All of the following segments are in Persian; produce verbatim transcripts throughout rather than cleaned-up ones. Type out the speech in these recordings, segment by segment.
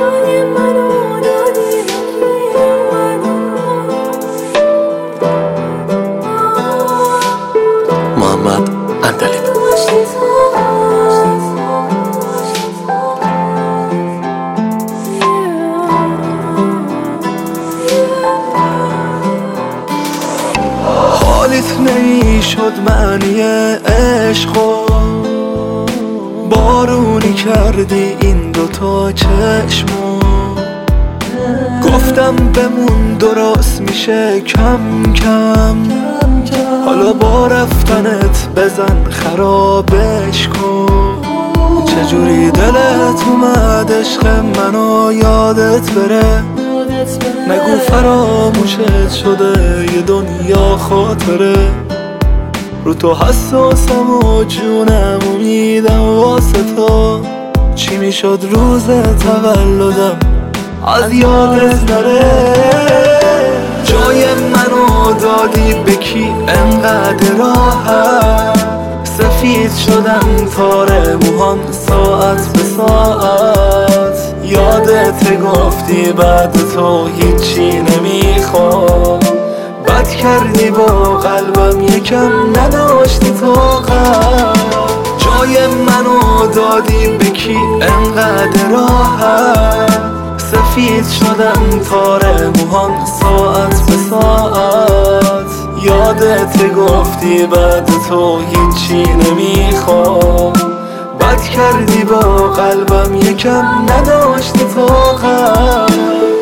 جای منو دادی محمد اندلیب. حالیت نمیشد معنی عشقو، بارونی کردی این دوتا چشمو. گفتم بمون درست میشه کم کم، حالا با رفتنت بزن خرابش کن. چجوری دلت اومد عشق منو یادت بره، نگو فراموشت شده یه دنیا خاطره. رو تو حساسم و جونم امیدم واسه تو، چی میشد روز تولدم از یادت نره. جای منو دادی به کی انقدر راحت، سفید شدن تار موهام ساعت به ساعت. یادت گفتی بعد تو هیچی نمیخوام، بد کردی با قلبم یکم نداشتی طاقت. جای منو دادی به کی انقدر راحت، سفید شدن تار موهام ساعت به ساعت. یادت گفتی بعد تو هیچی نمیخوام، بد کردی با قلبم یکم نداشتی طاقت.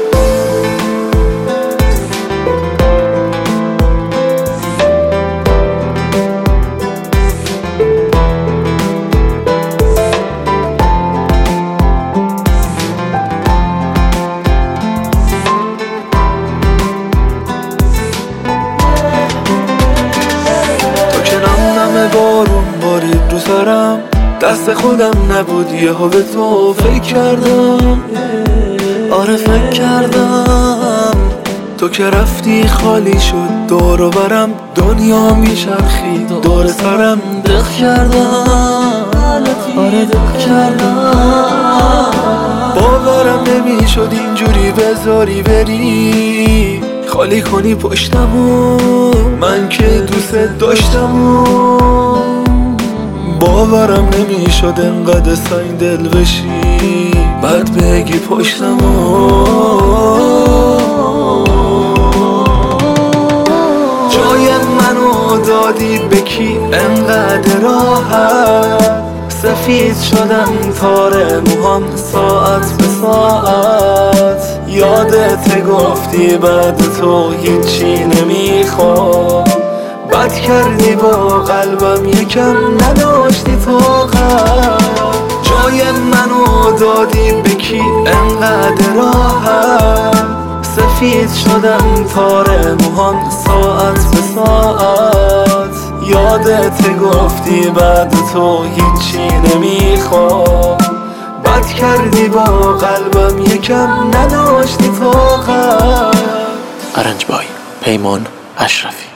بارون بارید رو سرم، دست خودم نبود یهو به تو فکر کردم. آره فکر کردم تو که رفتی خالی شد دور و برم، دنیا میچرخید دور سرم. دق کردم آره دق کردم، باورم نمیشد اینجوری بذاری بری، خالی کنی پشتمو من که دوست داشتمو. باورم نمیشد انقدر سنگ دل بشی بعد بگی پشتمو. جای منو دادی به کی انقدر راحت، سفید شدن تار موهام ساعت به ساعت. یادت گفتی بعد تو هیچی نمیخوام، بد کردی با قلبم یکم نداشتی طاقت. جای منو دادی به کی انقدر راحت، سفید شدن تار موهام ساعت به ساعت. یادت گفتی بعد تو هیچی نمیخوام، بد کردی با قلبم یکم نداشتی طاقت. ارنج بای پیمان اشرفی.